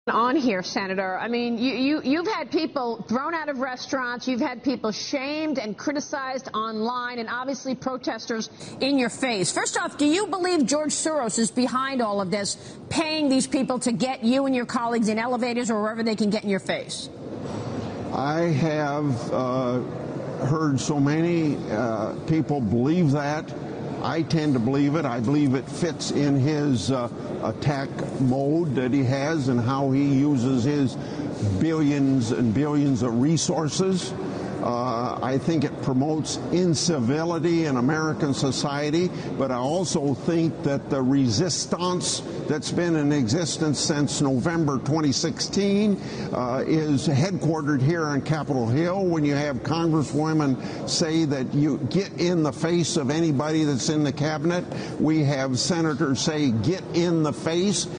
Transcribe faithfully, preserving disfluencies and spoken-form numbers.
On here, Senator. I mean, you, you, you've had people thrown out of restaurants. You've had people shamed and criticized online, and obviously protesters in your face. First off, do you believe George Soros is behind all of this, paying these people to get you and your colleagues in elevators or wherever they can get in your face? I have uh, heard so many uh, people believe that. I tend to believe it. I believe it fits in his uh, attack mode that he has and how he uses his billions and billions of resources. Uh, I think it promotes incivility in American society, but I also think that the resistance that's been in existence since November twenty sixteen uh, is headquartered here on Capitol Hill. When you have congresswomen say that you get in the face of anybody that's in the cabinet, we have senators say get in the face